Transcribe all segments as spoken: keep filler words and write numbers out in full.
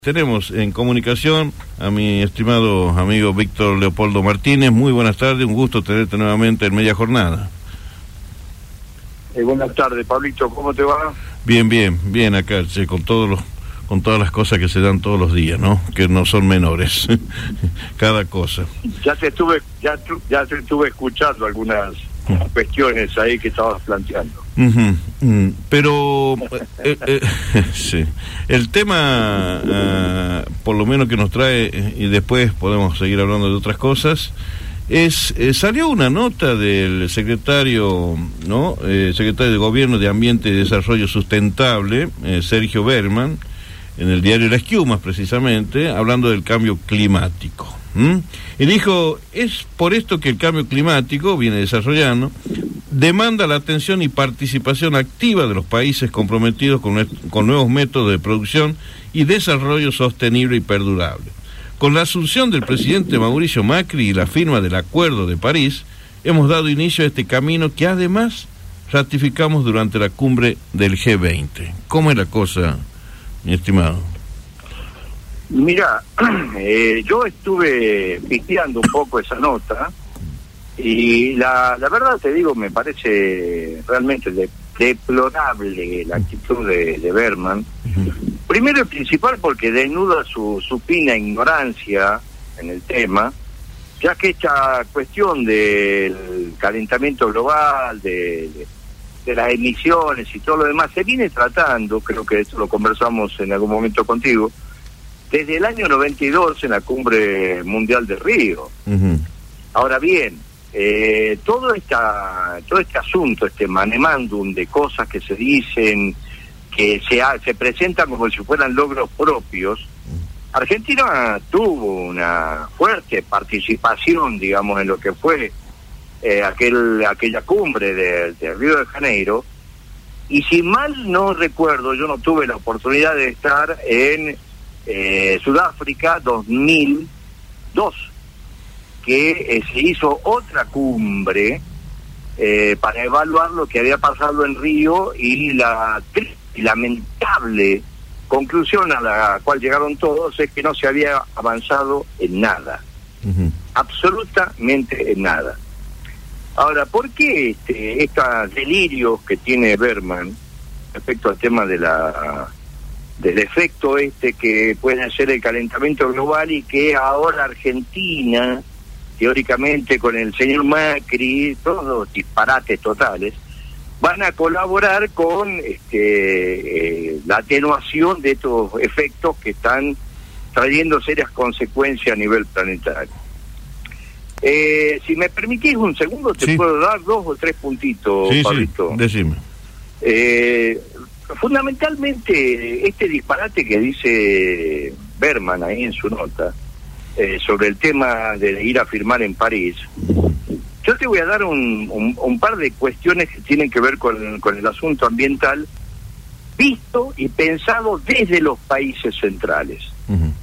Tenemos en comunicación a mi estimado amigo Víctor Leopoldo Martínez. Muy buenas tardes, un gusto tenerte nuevamente en Media Jornada. Eh, buenas tardes, Pablito, ¿cómo te va? Bien, bien, bien acá, che, con todos los, con todas las cosas que se dan todos los días, ¿no? Que no son menores, cada cosa. Ya te estuve, ya, ya te estuve escuchando algunas cuestiones ahí que estabas planteando. Uh-huh, uh, pero eh, eh, sí, el tema uh, por lo menos que nos trae, y después podemos seguir hablando de otras cosas, es eh, salió una nota del secretario no eh, secretario de Gobierno de Ambiente y Desarrollo Sustentable, eh, Sergio Berman, en el diario Las Esquiumas precisamente, hablando del cambio climático. ¿Mm? Y dijo, es por esto que el cambio climático viene desarrollando, demanda la atención y participación activa de los países comprometidos con, con nuevos métodos de producción y desarrollo sostenible y perdurable. Con la asunción del presidente Mauricio Macri y la firma del Acuerdo de París, hemos dado inicio a este camino que además ratificamos durante la cumbre del G veinte. ¿Cómo es la cosa, mi estimado? Mira, eh, yo estuve pisteando un poco esa nota y la, la verdad te digo, me parece realmente de, deplorable la actitud de, de Berman. Uh-huh. Primero y principal porque desnuda su supina ignorancia en el tema, ya que esta cuestión del calentamiento global, de, de, de las emisiones y todo lo demás, se viene tratando, creo que esto lo conversamos en algún momento contigo, desde el año noventa y dos en la Cumbre Mundial de Río. Uh-huh. Ahora bien, eh, todo esta, todo este asunto, este manemandum de cosas que se dicen, que se, ha, se presentan como si fueran logros propios, Argentina tuvo una fuerte participación, digamos, en lo que fue eh, aquel aquella cumbre de, de Río de Janeiro, y si mal no recuerdo, yo no tuve la oportunidad de estar en Eh, Sudáfrica dos mil dos, que eh, se hizo otra cumbre eh, para evaluar lo que había pasado en Río y la triste, lamentable conclusión a la cual llegaron todos es que no se había avanzado en nada. Uh-huh. Absolutamente en nada. Ahora, ¿por qué este, estos delirios que tiene Berman respecto al tema de la del efecto este que puede hacer el calentamiento global y que ahora Argentina, teóricamente con el señor Macri, todos disparates totales, van a colaborar con este, eh, la atenuación de estos efectos que están trayendo serias consecuencias a nivel planetario? Eh, si me permitís un segundo, te sí. puedo dar dos o tres puntitos, sí, Pablito. Sí, decime. Eh, Fundamentalmente, este disparate que dice Berman ahí en su nota, eh, sobre el tema de ir a firmar en París, yo te voy a dar un, un, un par de cuestiones que tienen que ver con, con el asunto ambiental, visto y pensado desde los países centrales. Uh-huh.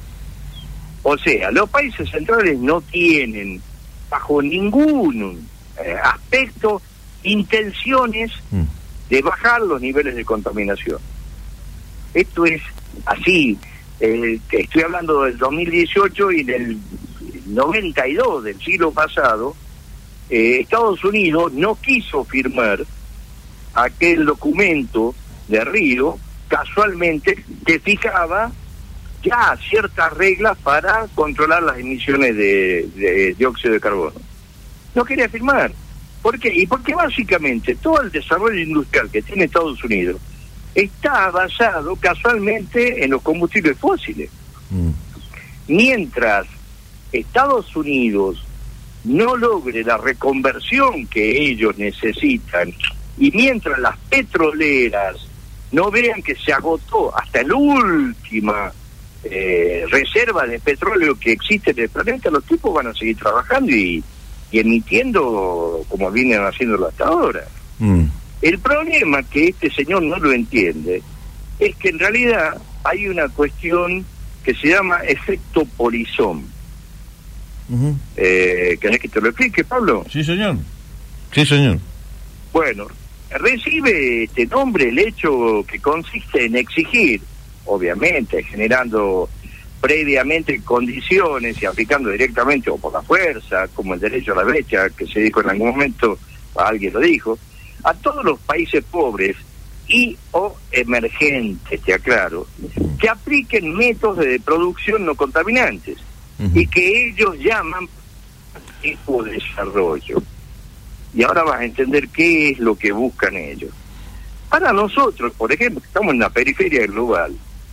O sea, los países centrales no tienen, bajo ningún eh, aspecto, intenciones uh-huh. de bajar los niveles de contaminación. Esto es así. Eh, estoy hablando del dos mil dieciocho y del noventa y dos del siglo pasado. eh, Estados Unidos no quiso firmar aquel documento de Río, casualmente, que fijaba ya ciertas reglas para controlar las emisiones de, de dióxido de carbono. No quería firmar. ¿Por qué? Y porque básicamente todo el desarrollo industrial que tiene Estados Unidos está basado casualmente en los combustibles fósiles. Mm. Mientras Estados Unidos no logre la reconversión que ellos necesitan, y mientras las petroleras no vean que se agotó hasta la última eh, reserva de petróleo que existe en el planeta, los tipos van a seguir trabajando y y emitiendo como vienen haciéndolo hasta ahora. Mm. El problema, que este señor no lo entiende, es que en realidad hay una cuestión que se llama efecto polizón. Uh-huh. eh, ¿Querés que te lo explique, Pablo? Sí, señor. Sí, señor. Bueno, recibe este nombre el hecho que consiste en exigir obviamente, generando previamente condiciones y aplicando directamente o por la fuerza, como el derecho a la brecha, que se dijo en algún momento, alguien lo dijo, a todos los países pobres y o emergentes, te aclaro, que apliquen métodos de producción no contaminantes uh-huh. y que ellos llaman tipo de desarrollo. Y ahora vas a entender qué es lo que buscan ellos. Para nosotros, por ejemplo, estamos en la periferia global,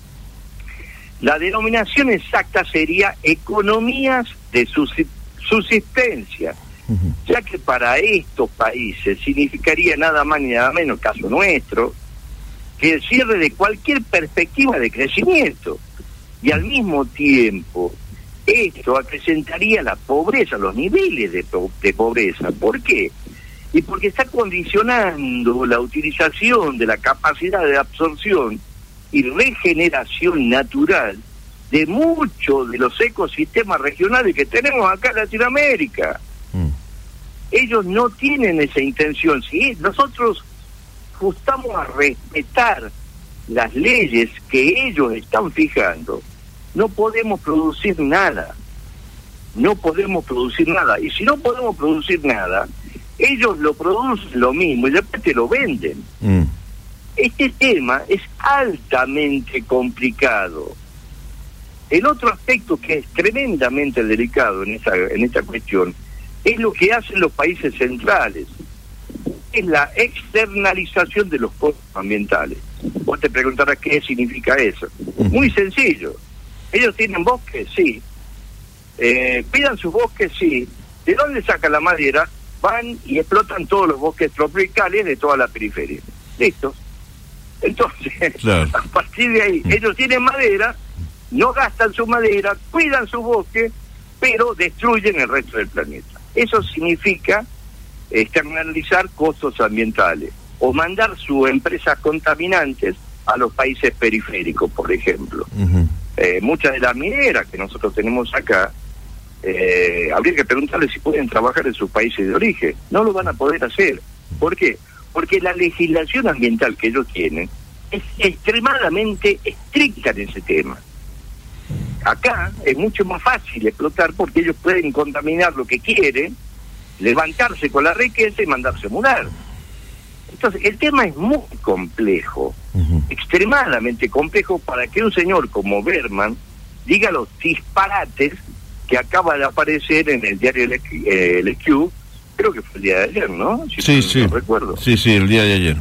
la denominación exacta sería economías de subsistencia, uh-huh. ya que para estos países significaría nada más ni nada menos, caso nuestro, que el cierre de cualquier perspectiva de crecimiento. Y al mismo tiempo, esto acrecentaría la pobreza, los niveles de, de pobreza. ¿Por qué? Y porque está condicionando la utilización de la capacidad de absorción y regeneración natural de muchos de los ecosistemas regionales que tenemos acá en Latinoamérica. Mm. Ellos no tienen esa intención. Si nosotros ajustamos a respetar las leyes que ellos están fijando, no podemos producir nada. No podemos producir nada. Y si no podemos producir nada, ellos lo producen lo mismo y después te lo venden. Mm. Este tema es altamente complicado. El otro aspecto que es tremendamente delicado en esta, en esta cuestión es lo que hacen los países centrales. Es la externalización de los costos ambientales. Vos te preguntarás qué significa eso. Muy sencillo. Ellos tienen bosques, sí. Eh, cuidan sus bosques, sí. ¿De dónde sacan la madera? Van y explotan todos los bosques tropicales de toda la periferia. Listo. Entonces, claro. A partir de ahí, ellos tienen madera, no gastan su madera, cuidan su bosque, pero destruyen el resto del planeta. Eso significa externalizar costos ambientales o mandar sus empresas contaminantes a los países periféricos, por ejemplo. Uh-huh. Eh, muchas de las mineras que nosotros tenemos acá, eh, habría que preguntarles si pueden trabajar en sus países de origen. No lo van a poder hacer. ¿Por qué? Porque la legislación ambiental que ellos tienen es extremadamente estricta en ese tema. Acá es mucho más fácil explotar porque ellos pueden contaminar lo que quieren, levantarse con la riqueza y mandarse a mudar. Entonces, el tema es muy complejo, uh-huh. extremadamente complejo para que un señor como Berman diga los disparates que acaba de aparecer en el diario El Q, creo que fue el día de ayer, ¿no? Si sí, no, sí. No recuerdo. Sí, sí, el día de ayer.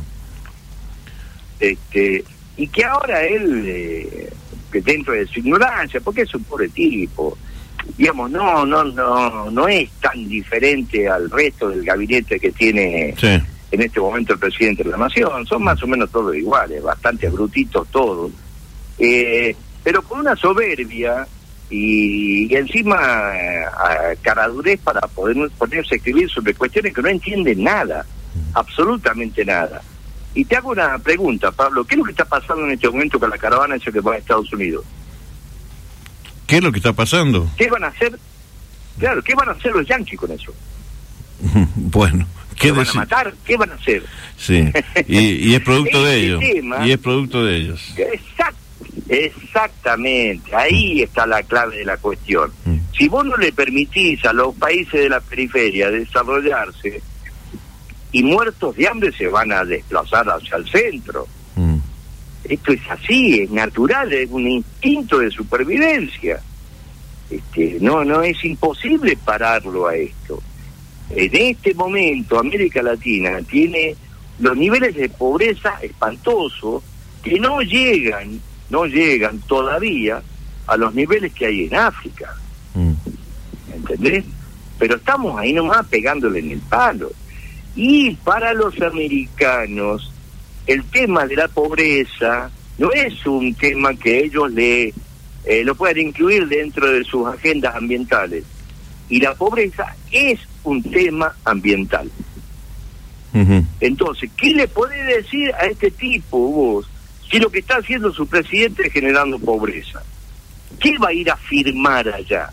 Este, y que ahora él, eh, que dentro de su ignorancia, porque es un pobre tipo, digamos, no, no, no, no es tan diferente al resto del gabinete que tiene sí. en este momento el presidente de la nación, son más o menos todos iguales, bastante brutitos todos, eh, pero con una soberbia y, y encima eh, caradurez para poder ponerse a escribir sobre cuestiones que no entienden nada, absolutamente nada. Y te hago una pregunta, Pablo, ¿qué es lo que está pasando en este momento con la caravana esa que va a Estados Unidos? ¿Qué es lo que está pasando? ¿Qué van a hacer? Claro, ¿qué van a hacer los yanquis con eso? Bueno, ¿qué van a matar? ¿Qué van a hacer? Sí, y, y es producto de ellos. Tema, y es producto de ellos. Exact, exactamente, ahí está la clave de la cuestión. Mm. Si vos no le permitís a los países de la periferia desarrollarse, y muertos de hambre se van a desplazar hacia el centro. Mm. Esto es así, es natural, es un instinto de supervivencia. Este, no, no es imposible pararlo a esto. En este momento América Latina tiene los niveles de pobreza espantosos que no llegan, no llegan todavía a los niveles que hay en África. Mm. ¿Entendés? Pero estamos ahí nomás pegándole en el palo. Y para los americanos, el tema de la pobreza no es un tema que ellos le eh, lo puedan incluir dentro de sus agendas ambientales. Y la pobreza es un tema ambiental. Uh-huh. Entonces, ¿qué le podés decir a este tipo vos si lo que está haciendo su presidente es generando pobreza? ¿Qué va a ir a firmar allá?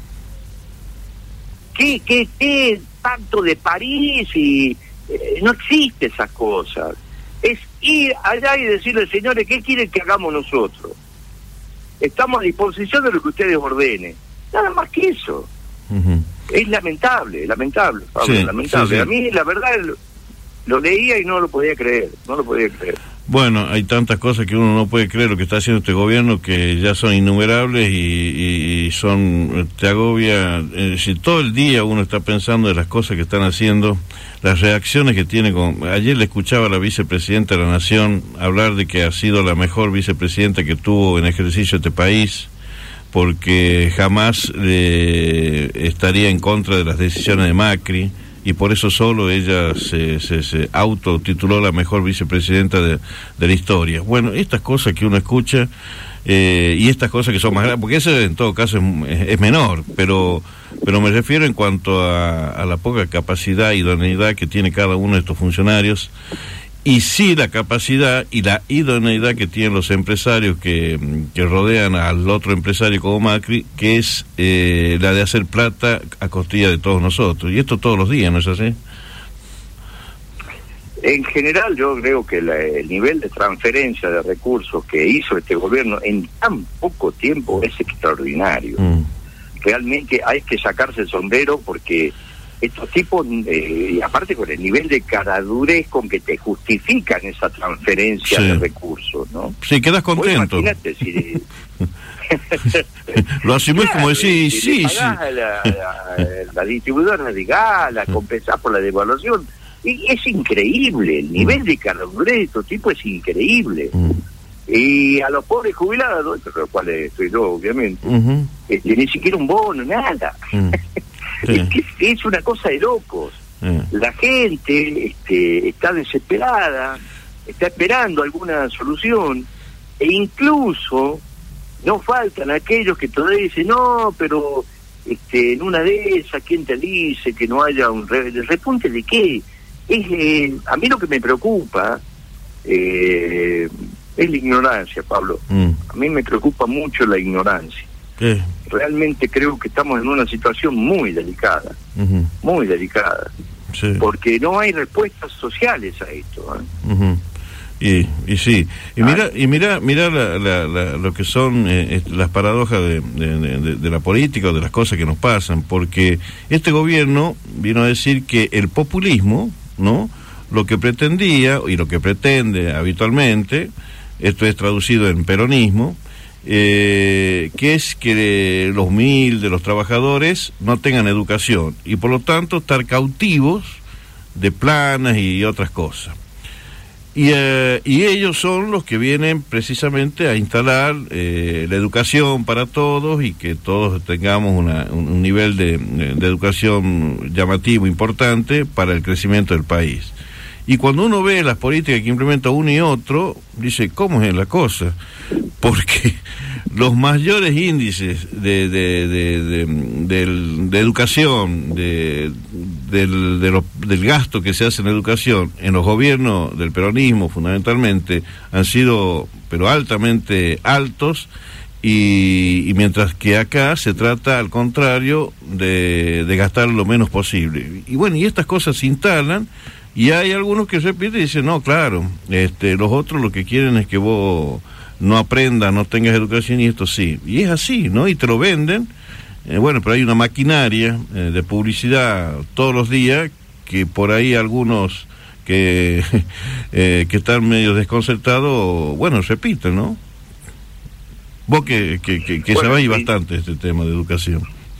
¿Qué, qué, qué pacto de París? Y eh, no existe esas cosas. Es ir allá y decirle, señores, ¿qué quieren que hagamos nosotros? estamos a disposición de lo que ustedes ordenen. Nada más que eso. Uh-huh. Es lamentable, lamentable, Pablo, sí, lamentable. Sí, sí. A mí, la verdad, lo, lo leía y no lo podía creer, no lo podía creer. Bueno, hay tantas cosas que uno no puede creer lo que está haciendo este gobierno, que ya son innumerables y, y, y son, te agobia. Eh, si todo el día uno está pensando de las cosas que están haciendo, las reacciones que tiene. Con, ayer le escuchaba a la vicepresidenta de la Nación hablar de que ha sido la mejor vicepresidenta que tuvo en ejercicio este país, porque jamás eh, estaría en contra de las decisiones de Macri, y por eso solo ella se, se, se autotituló la mejor vicepresidenta de, de la historia. Bueno, estas cosas que uno escucha, eh, y estas cosas que son más grandes, porque eso en todo caso es, es menor, pero pero me refiero en cuanto a, a la poca capacidad y idoneidad que tiene cada uno de estos funcionarios, y sí la capacidad y la idoneidad que tienen los empresarios que, que rodean al otro empresario como Macri, que es eh, la de hacer plata a costilla de todos nosotros. Y esto todos los días, ¿no es así? En general yo creo que la, el nivel de transferencia de recursos que hizo este gobierno en tan poco tiempo es extraordinario. Mm. Realmente hay que sacarse el sombrero, porque estos tipos, eh, aparte con el nivel de caradurez con que te justifican esa transferencia, sí, de recursos, ¿no? Sí, quedas contento. Bueno, imagínate si... Lo asumís, claro, como decís, si sí, sí. La, la, la distribuidora de Gala, compensás por la devaluación. Y es increíble, el nivel de caradurez de estos tipos es increíble. Mm. Y a los pobres jubilados, entre los cuales estoy yo, obviamente, uh-huh, este, ni siquiera un bono, nada. Mm. Sí. Es que es una cosa de locos. Mm. La gente este, está desesperada, está esperando alguna solución, e incluso no faltan aquellos que todavía dicen, no, pero este, en una de esas, ¿quién te dice que no haya un re- repunte de qué? Es, eh, a mí lo que me preocupa eh, es la ignorancia, Pablo. Mm. A mí me preocupa mucho la ignorancia. ¿Qué? Realmente creo que estamos en una situación muy delicada, uh-huh, muy delicada, sí, porque no hay respuestas sociales a esto, ¿eh? Uh-huh. Y, y sí, y mira, y mira, mira la, la, la, lo que son eh, las paradojas de, de, de, de la política o de las cosas que nos pasan, porque este gobierno vino a decir que el populismo, ¿no?, lo que pretendía y lo que pretende habitualmente, esto es traducido en peronismo, eh, que es que los humildes, los trabajadores, no tengan educación y por lo tanto estar cautivos de planas y otras cosas. Y, eh, y ellos son los que vienen precisamente a instalar eh, la educación para todos y que todos tengamos una, un, un nivel de, de educación llamativo, importante para el crecimiento del país. Y cuando uno ve las políticas que implementa uno y otro, dice, ¿cómo es la cosa? Porque los mayores índices de, de, de, de, de, de educación, de, del, de lo, del gasto que se hace en educación, en los gobiernos del peronismo fundamentalmente, han sido, pero altamente altos, y, y mientras que acá se trata, al contrario, de, de gastar lo menos posible. Y bueno, y estas cosas se instalan, y hay algunos que repiten y dicen, no, claro, este, los otros lo que quieren es que vos no aprendas, no tengas educación, y esto sí. Y es así, ¿no? Y te lo venden. Eh, bueno, pero hay una maquinaria eh, de publicidad todos los días, que por ahí algunos que, eh, que están medio desconcertados, bueno, repiten, ¿no? Vos que, que, que, que bueno, sabéis sí. bastante este tema de educación.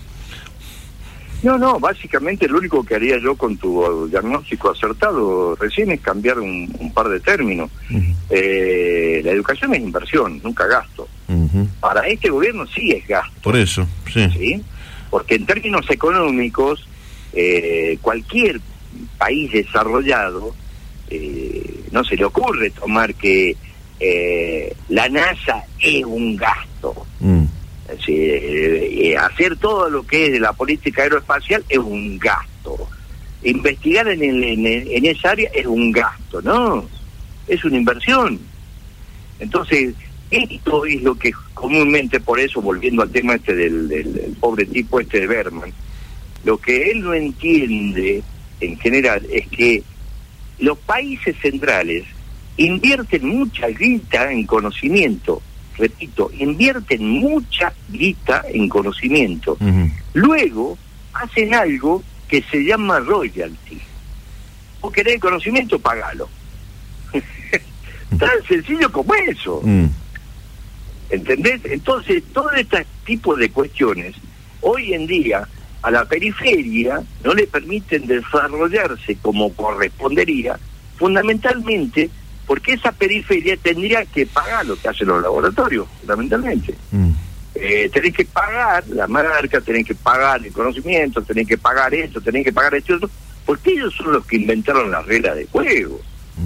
No, no, básicamente lo único que haría yo con tu diagnóstico acertado recién es cambiar un, un par de términos. Uh-huh. Eh, la educación es inversión, nunca gasto. Uh-huh. Para este gobierno sí es gasto. Por eso, sí. ¿Sí? Porque en términos económicos, eh, cualquier país desarrollado, eh, no se le ocurre tomar que eh, la NASA es un gasto. Uh-huh. Es decir, eh, eh, hacer todo lo que es de la política aeroespacial es un gasto. Investigar en, el, en, el, en esa área es un gasto, ¿no? Es una inversión. Entonces, esto es lo que comúnmente, por eso, volviendo al tema este del, del, del pobre tipo este de Berman, lo que él no entiende en general es que los países centrales invierten mucha guita en conocimiento, repito, invierten mucha guita en conocimiento. Uh-huh. Luego hacen algo que se llama royalty. Vos querés conocimiento, pagalo. Tan sencillo como eso. Uh-huh. ¿Entendés? Entonces, todo este tipo de cuestiones, hoy en día, a la periferia no le permiten desarrollarse como correspondería, fundamentalmente porque esa periferia tendría que pagar lo que hacen los laboratorios, fundamentalmente. Mm. Eh, tenés que pagar la marca, tenés que pagar el conocimiento, tenés que pagar esto, tenés que pagar esto, esto porque ellos son los que inventaron las reglas de juego.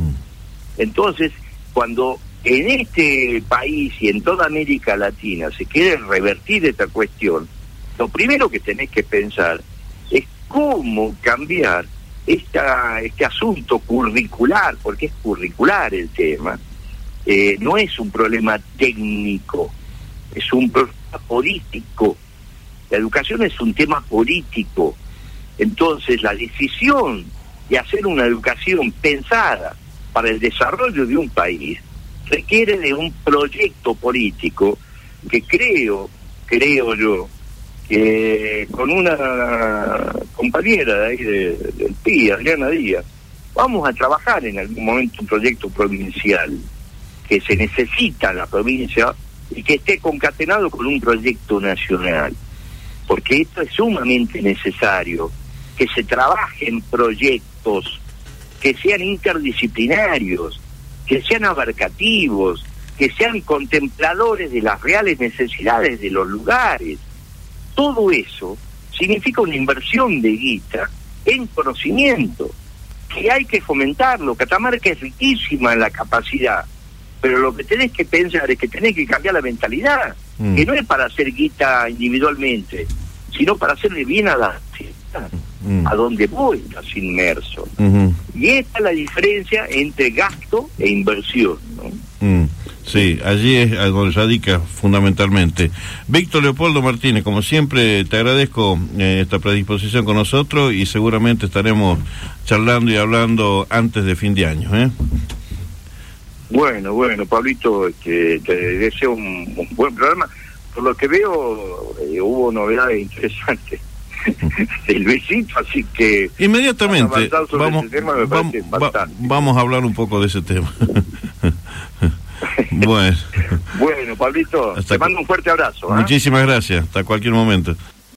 Mm. Entonces, cuando en este país y en toda América Latina se quiere revertir esta cuestión, lo primero que tenés que pensar es cómo cambiar esta, este asunto curricular, porque es curricular el tema. Eh, no es un problema técnico, es un problema político. La educación es un tema político. Entonces, la decisión de hacer una educación pensada para el desarrollo de un país requiere de un proyecto político que creo, creo yo, que con una compañera de ahí de, del P I, Adriana Díaz, vamos a trabajar en algún momento un proyecto provincial que se necesita en la provincia y que esté concatenado con un proyecto nacional, porque esto es sumamente necesario, que se trabaje en proyectos que sean interdisciplinarios, que sean abarcativos, que sean contempladores de las reales necesidades de los lugares. Todo eso significa una inversión de guita en conocimiento, que hay que fomentarlo. Catamarca es riquísima en la capacidad, pero lo que tenés que pensar es que tenés que cambiar la mentalidad, mm. que no es para hacer guita individualmente, sino para hacerle bien a la sociedad, mm. a donde vos estás inmerso. Mm-hmm. Y esta es la diferencia entre gasto e inversión, ¿no? Mm. Sí, allí es a donde radica fundamentalmente. Víctor Leopoldo Martínez, como siempre, te agradezco eh, esta predisposición con nosotros y seguramente estaremos charlando y hablando antes de fin de año, ¿eh? Bueno, bueno, Pablito, este, te deseo un, un buen programa. Por lo que veo, eh, hubo novedades interesantes del besito, así que inmediatamente vamos, tema, vamos, va, vamos a hablar un poco de ese tema. Bueno, bueno, Pablito, te mando un fuerte abrazo. Muchísimas ¿eh? gracias, hasta cualquier momento.